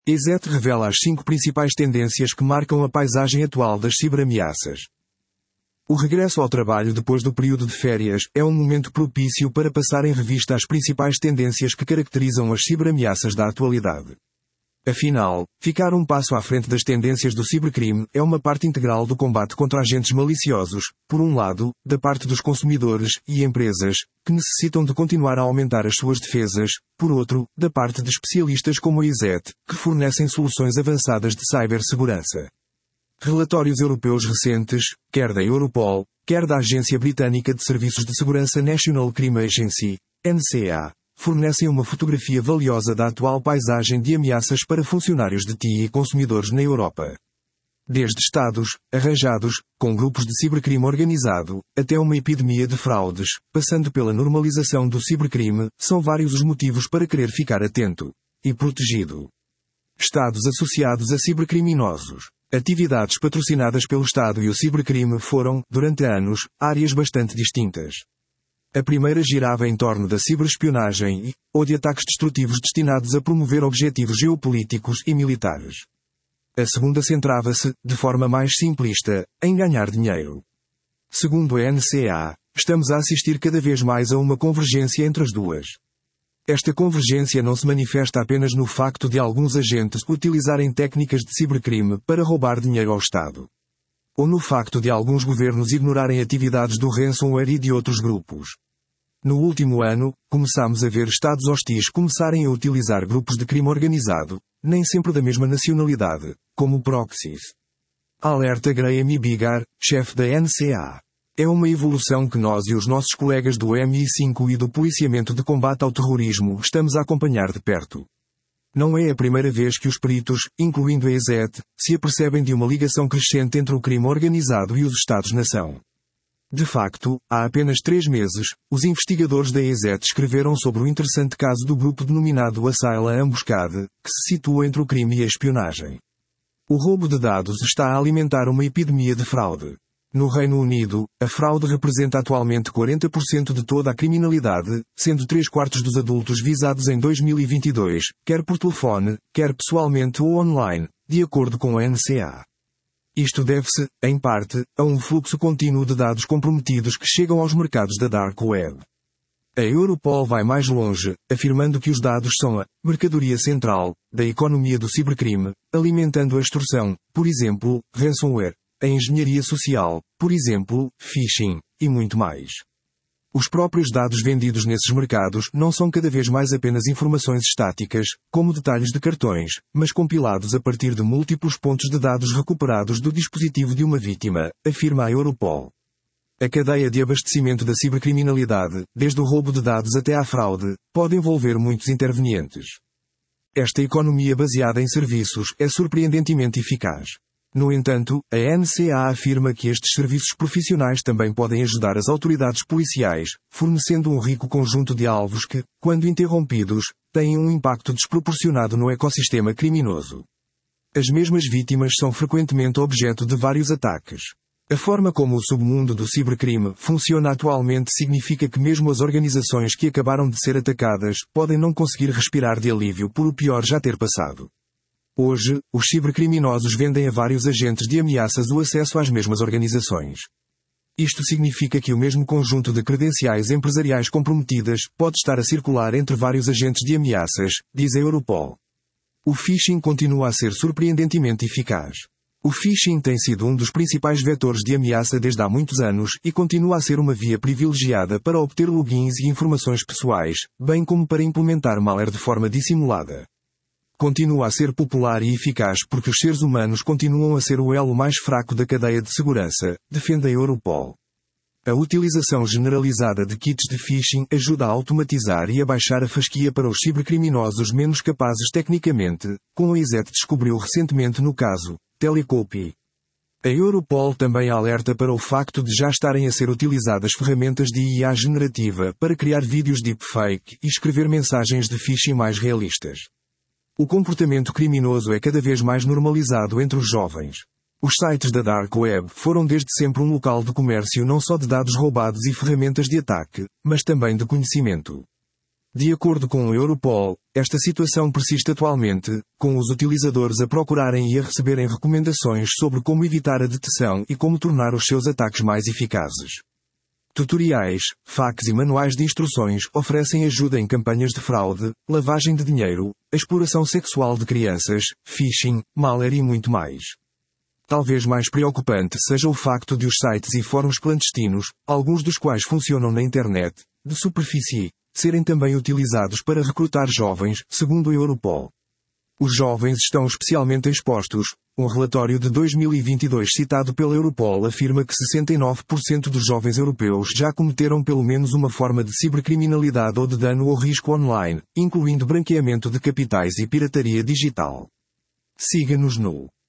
ESET revela as 5 principais tendências que marcam a paisagem atual das ciberameaças. O regresso ao trabalho depois do período de férias é um momento propício para passar em revista as principais tendências que caracterizam as ciberameaças da atualidade. Afinal, ficar um passo à frente das tendências do cibercrime é uma parte integral do combate contra agentes maliciosos, por um lado, da parte dos consumidores e empresas, que necessitam de continuar a aumentar as suas defesas, por outro, da parte de especialistas como a ESET, que fornecem soluções avançadas de cibersegurança. Relatórios europeus recentes, quer da Europol, quer da Agência Britânica de Serviços de Segurança National Crime Agency, NCA, fornecem uma fotografia valiosa da atual paisagem de ameaças para funcionários de TI e consumidores na Europa. Desde estados, arranjados, com grupos de cibercrime organizado, até uma epidemia de fraudes, passando pela normalização do cibercrime, são vários os motivos para querer ficar atento e protegido. Estados associados a cibercriminosos. Atividades patrocinadas pelo Estado e o cibercrime foram, durante anos, áreas bastante distintas. A primeira girava em torno da ciberespionagem ou de ataques destrutivos destinados a promover objetivos geopolíticos e militares. A segunda centrava-se, de forma mais simplista, em ganhar dinheiro. Segundo a NCA, estamos a assistir cada vez mais a uma convergência entre as duas. Esta convergência não se manifesta apenas no facto de alguns agentes utilizarem técnicas de cibercrime para roubar dinheiro ao Estado. Ou no facto de alguns governos ignorarem atividades do ransomware e de outros grupos. No último ano, começamos a ver Estados hostis começarem a utilizar grupos de crime organizado, nem sempre da mesma nacionalidade, como proxies. Alerta Graham E. Bigar, chefe da NCA. É uma evolução que nós e os nossos colegas do MI5 e do Policiamento de Combate ao Terrorismo estamos a acompanhar de perto. Não é a primeira vez que os peritos, incluindo a ESET, se apercebem de uma ligação crescente entre o crime organizado e os Estados-nação. De facto, há apenas 3 meses, os investigadores da ESET escreveram sobre o interessante caso do grupo denominado Assaila Ambuscade, que se situa entre o crime e a espionagem. O roubo de dados está a alimentar uma epidemia de fraude. No Reino Unido, a fraude representa atualmente 40% de toda a criminalidade, sendo 3/4 dos adultos visados em 2022, quer por telefone, quer pessoalmente ou online, de acordo com a NCA. Isto deve-se, em parte, a um fluxo contínuo de dados comprometidos que chegam aos mercados da Dark Web. A Europol vai mais longe, afirmando que os dados são a mercadoria central da economia do cibercrime, alimentando a extorsão, por exemplo, ransomware, a engenharia social, por exemplo, phishing, e muito mais. Os próprios dados vendidos nesses mercados não são cada vez mais apenas informações estáticas, como detalhes de cartões, mas compilados a partir de múltiplos pontos de dados recuperados do dispositivo de uma vítima, afirma a Europol. A cadeia de abastecimento da cibercriminalidade, desde o roubo de dados até à fraude, pode envolver muitos intervenientes. Esta economia baseada em serviços é surpreendentemente eficaz. No entanto, a NCA afirma que estes serviços profissionais também podem ajudar as autoridades policiais, fornecendo um rico conjunto de alvos que, quando interrompidos, têm um impacto desproporcionado no ecossistema criminoso. As mesmas vítimas são frequentemente objeto de vários ataques. A forma como o submundo do cibercrime funciona atualmente significa que mesmo as organizações que acabaram de ser atacadas podem não conseguir respirar de alívio por o pior já ter passado. Hoje, os cibercriminosos vendem a vários agentes de ameaças o acesso às mesmas organizações. Isto significa que o mesmo conjunto de credenciais empresariais comprometidas pode estar a circular entre vários agentes de ameaças, diz a Europol. O phishing continua a ser surpreendentemente eficaz. O phishing tem sido um dos principais vetores de ameaça desde há muitos anos e continua a ser uma via privilegiada para obter logins e informações pessoais, bem como para implementar malware de forma dissimulada. Continua a ser popular e eficaz porque os seres humanos continuam a ser o elo mais fraco da cadeia de segurança, defende a Europol. A utilização generalizada de kits de phishing ajuda a automatizar e a baixar a fasquia para os cibercriminosos menos capazes tecnicamente, como a ESET descobriu recentemente no caso Telecopy. A Europol também alerta para o facto de já estarem a ser utilizadas ferramentas de IA generativa para criar vídeos deepfake e escrever mensagens de phishing mais realistas. O comportamento criminoso é cada vez mais normalizado entre os jovens. Os sites da Dark Web foram desde sempre um local de comércio não só de dados roubados e ferramentas de ataque, mas também de conhecimento. De acordo com o Europol, esta situação persiste atualmente, com os utilizadores a procurarem e a receberem recomendações sobre como evitar a detecção e como tornar os seus ataques mais eficazes. Tutoriais, FAQs e manuais de instruções oferecem ajuda em campanhas de fraude, lavagem de dinheiro, exploração sexual de crianças, phishing, malware e muito mais. Talvez mais preocupante seja o facto de os sites e fóruns clandestinos, alguns dos quais funcionam na internet, de superfície, serem também utilizados para recrutar jovens, segundo o Europol. Os jovens estão especialmente expostos. Um relatório de 2022 citado pela Europol afirma que 69% dos jovens europeus já cometeram pelo menos uma forma de cibercriminalidade ou de dano ou risco online, incluindo branqueamento de capitais e pirataria digital. Siga-nos no